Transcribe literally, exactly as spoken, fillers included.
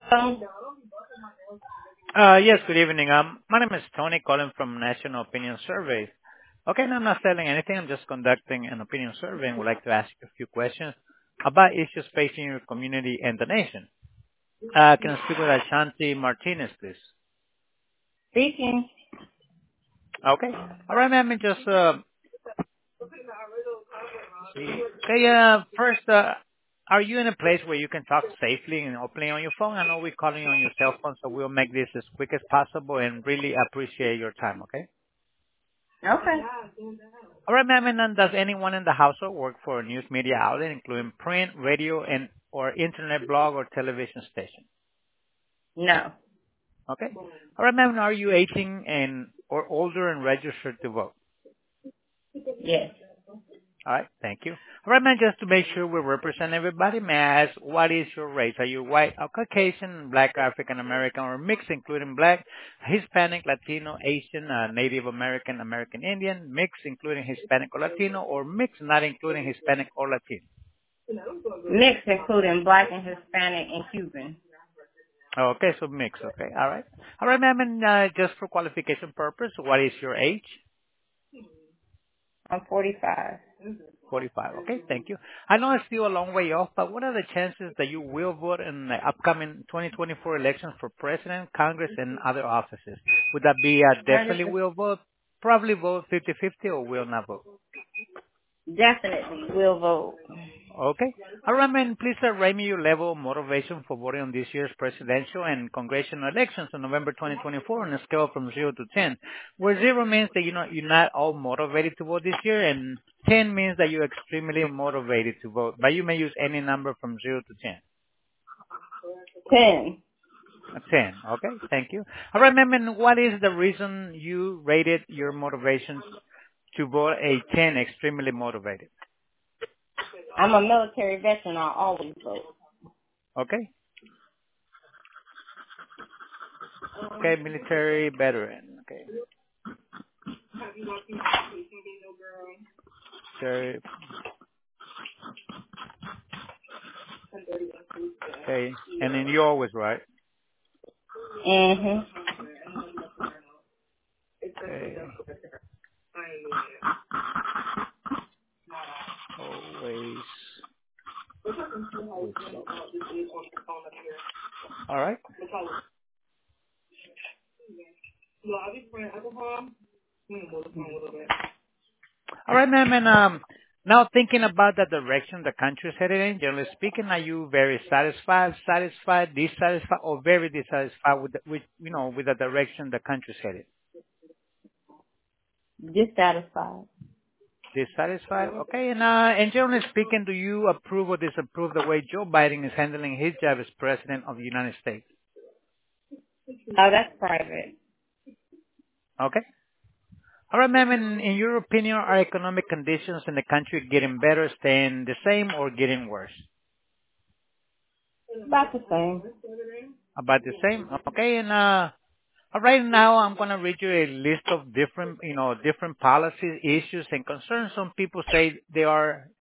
Um, Uh Yes, good evening. Um, My name is Tony, calling from National Opinion Surveys. Okay, and I'm not selling anything. I'm just conducting an opinion survey and would like to ask you a few questions about issues facing your community and the nation. Uh Can I speak with Ashanti Martinez, please? speaking. Okay. All right, ma'am. and Just uh, see. Okay, uh, first, uh are you in a place where you can talk safely and openly on your phone? I know we're calling you on your cell phone, so we'll make this as quick as possible and really appreciate your time, okay? Okay. All right, ma'am. And then does anyone in the household work for a news media outlet, including print, radio, and or internet blog or television station? No. Okay. All right, ma'am. Are you eighteen and or older and registered to vote? Yes. All right. Thank you. All right, ma'am. Just to make sure we represent everybody, may I ask what is your race? Are you white, or Caucasian, Black, African American, or mixed, including Black, Hispanic, Latino, Asian, uh, Native American, American Indian, mixed, including Hispanic or Latino, or mixed, not including Hispanic or Latino? Mixed, including black and Hispanic and Cuban. Okay, so mix. Okay, all right. All right, ma'am, and uh, just for qualification purpose, what is your age? I'm forty-five. forty-five. Okay, thank you. I know it's still a long way off, but what are the chances that you will vote in the upcoming twenty twenty-four elections for president, Congress, and other offices? Would that be uh, definitely Hundred will vote, probably vote fifty-fifty, or will not vote? definitely will vote. Okay. All right, man. Please uh, rate me your level of motivation for voting on this year's presidential and congressional elections on November twenty twenty-four on a scale from zero to ten, where zero means that you know you're not all motivated to vote this year, and ten means that you're extremely motivated to vote. But you may use any number from zero to ten. Ten. Uh, ten. Okay. Thank you. All right, ma'am. And what is the reason you rated your motivation to vote a ten, extremely motivated? I'm a military veteran. I always vote. Okay. Okay. Military veteran. Okay. Military. Okay. And then you always right. Mhm. Okay. Always, always vote. All right. All right, ma'am. And um, now thinking about the direction the country is headed in, generally speaking, are you very satisfied, satisfied, dissatisfied, or very dissatisfied with, the, with you know, with the direction the country is headed? Dissatisfied. Dissatisfied. Okay. And uh, and generally speaking, do you approve or disapprove the way Joe Biden is handling his job as president of the United States? Oh, that's private. Okay. All right, ma'am. In, in your opinion, are economic conditions in the country getting better, staying the same, or getting worse? About the same. About the same. Okay. And uh, right now, I'm gonna read you a list of different, you know, different policies, issues, and concerns. Some people say they are